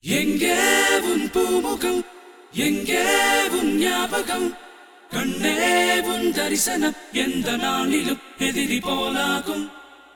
எங்கே உன் பூமுகம் எங்கே உன் ஞாபகம் கண்ணே உன் தரிசனம் எந்த நாளிலும் எதிரி போலாகும்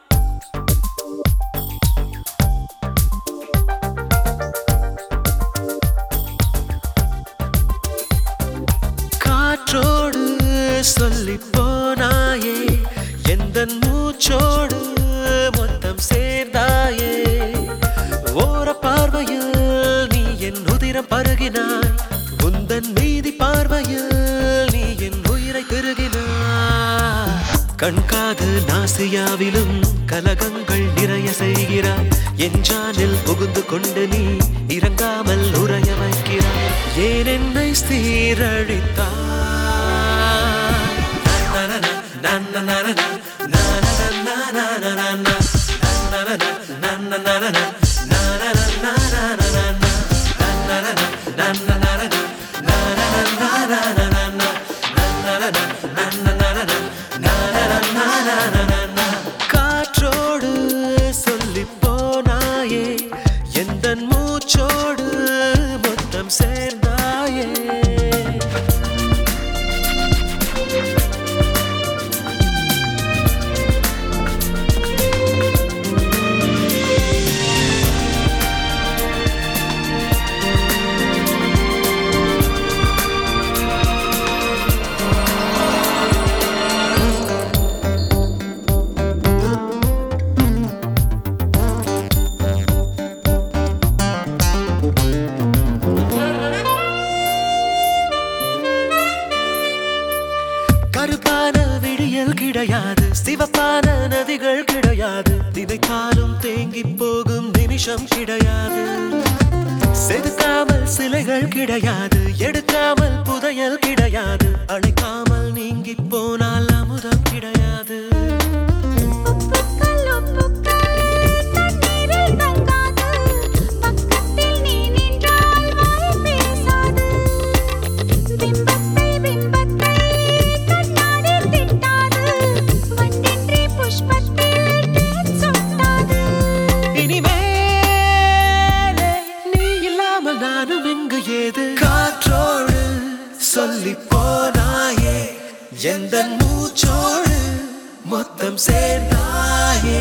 காற்றோடு சொல்லி போனாயே எந்தன் மூச்சோடு மொத்தம் சேர்ந்தாயே ஓர பார்வையில் நீ என் உதிரம் பருகினாய் உந்தன் மீதி பார்வையில் நீ என் உயிரை திருகினாய் கண்காது நாசியாவிலும் கலகங்கள் நிறைய செய்கிறாய் என் ஜானில் புகுந்து கொண்டு நீ இறங்காமல் உறைய வைக்கிறாய் ஏன் என்னை சீரழித்தாய் காற்றோடு சொல்லி போனாயே எந்தன் மூச்சோடு மொத்தம் சேர்ந்தாயே கருப்பான விடியல் கிடையாது சிவப்பான நதிகள் கிடையாது தினைக்காலும் தேங்கி போகும் நிமிஷம் கிடையாது செதுக்காமல் சிலைகள் கிடையாது எடுக்காமல் புதையல் கிடையாது அழைக்காமல் நீங்கி போனால் அமுதம் கிடையாது நானும் இங்கு ஏது காற்றோடு சொல்லி போனாயே எந்தன் மூச்சோடு மொத்தம் சேர்ந்தாயே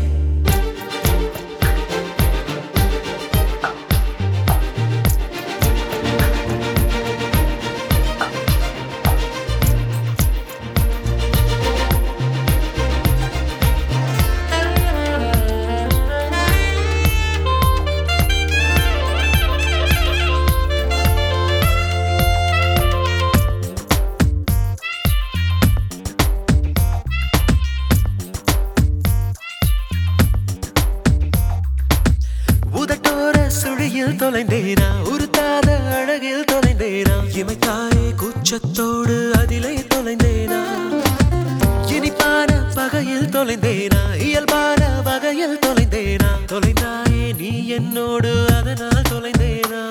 சுழியில் தொலைந்தேனா உருத்தாத அழகில் தொலைந்தேனா இமைத்தாயே கூச்சத்தோடு அதிலே தொலைந்தேனா இனிப்பான பகையில் தொலைந்தேனா இயல்பான வகையில் தொலைந்தேனா தொலைந்தாயே நீ என்னோடு அதனால் தொலைந்தேனா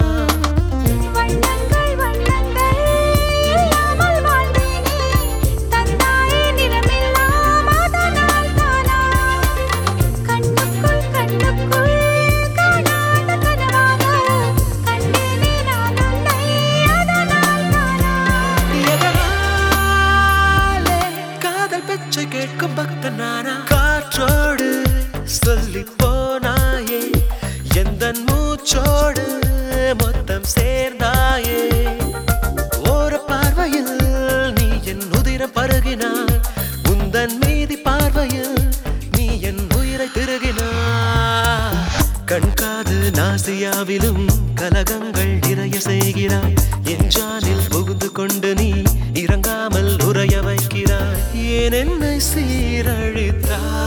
கேட்கும் பக்தனானா காற்றோடு சொல்லி போனாயே எந்தன் மூச்சோடு மொத்தம் சேர்ந்தாயே ஓர பார்வையில் நீ என் உதிரம் பருகினாய் உந்தன் மீதி பார்வையில் நீ என் உயிரை திருகினாய் கண்காது நாசியாவிலும் கலகங்கள் நிறைய செய்கிறாய் என் ஜானில் புகுந்து கொண்டு நீ இறங்காமல் உறைய வைக்கிறாய் ஏன் என்னை சீரழித்தாய்